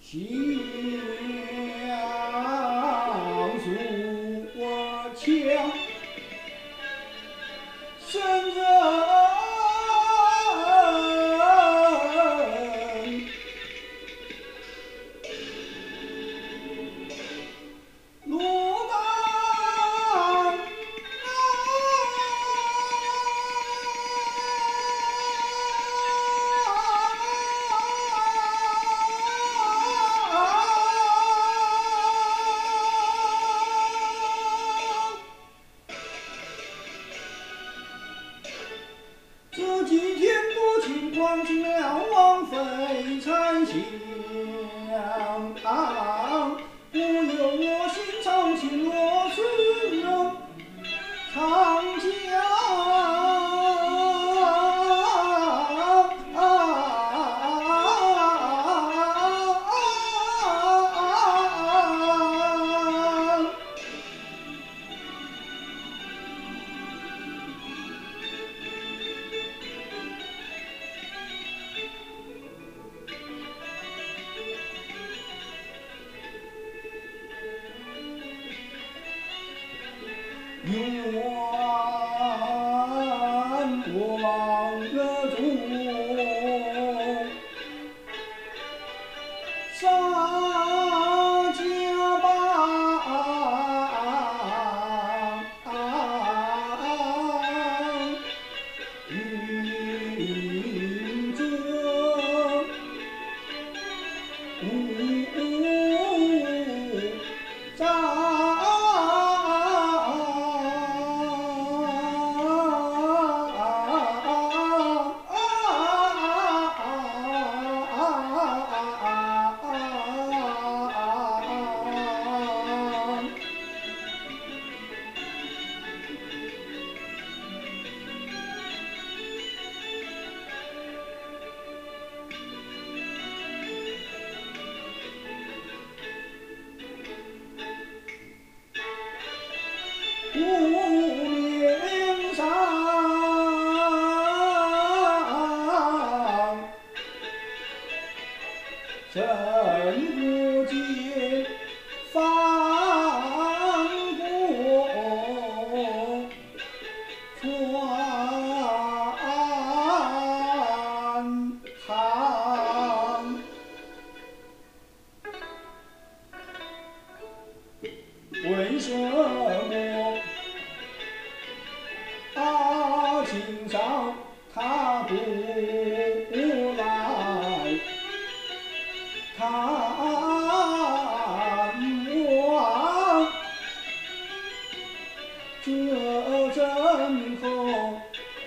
诉我枪，生人牡丹这几天多情狂情了枉费残香，我有我心肠情若是人长江。永望个中，沙家浜，云中湖面上，镇国节放过船航，为什么青山他不来看望？这阵风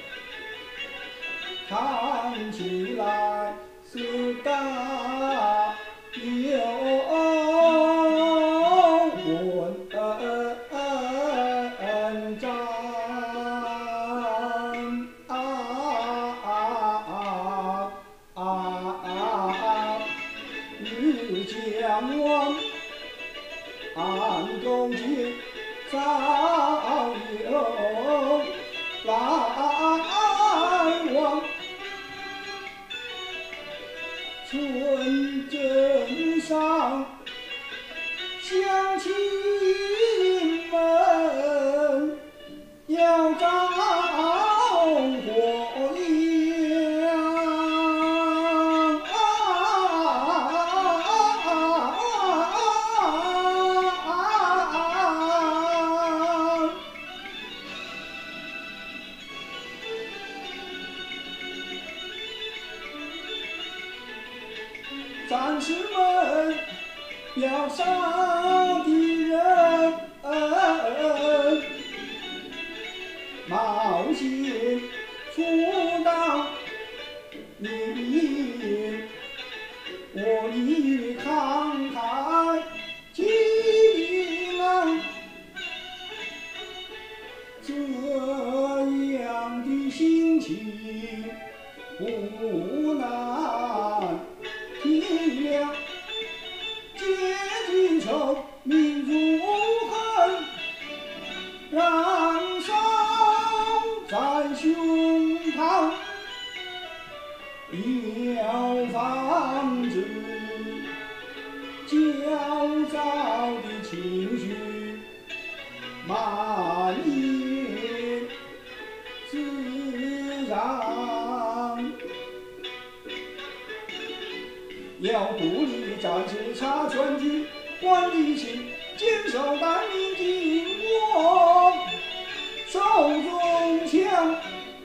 看起来是大有文章。日将往，暗中间早有来往。村镇上乡亲们要着火焰，战士们要杀敌人，冒险出到你面，我你慷慨激浪，这样的心情不难体谅。阶级仇，民族恨，燃烧在胸膛，要防止满眼自然，要独立战士查全局，管理情，坚守待命经过，手中枪。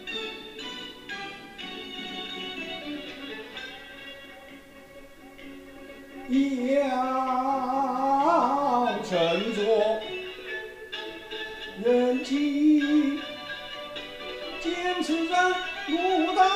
要乘坐人情，坚持在路道。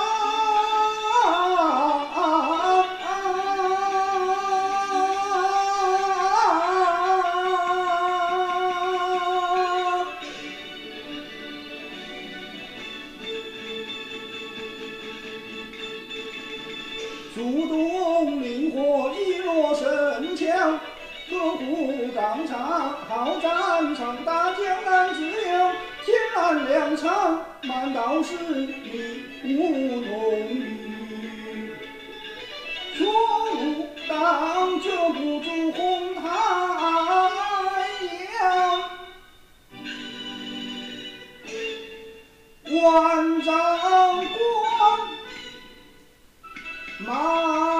速动灵活，一落神强，呵护纲常，好战场，大江南自由，天蓝良场，满道是你无动于。错路当遮不住红太阳，万丈光。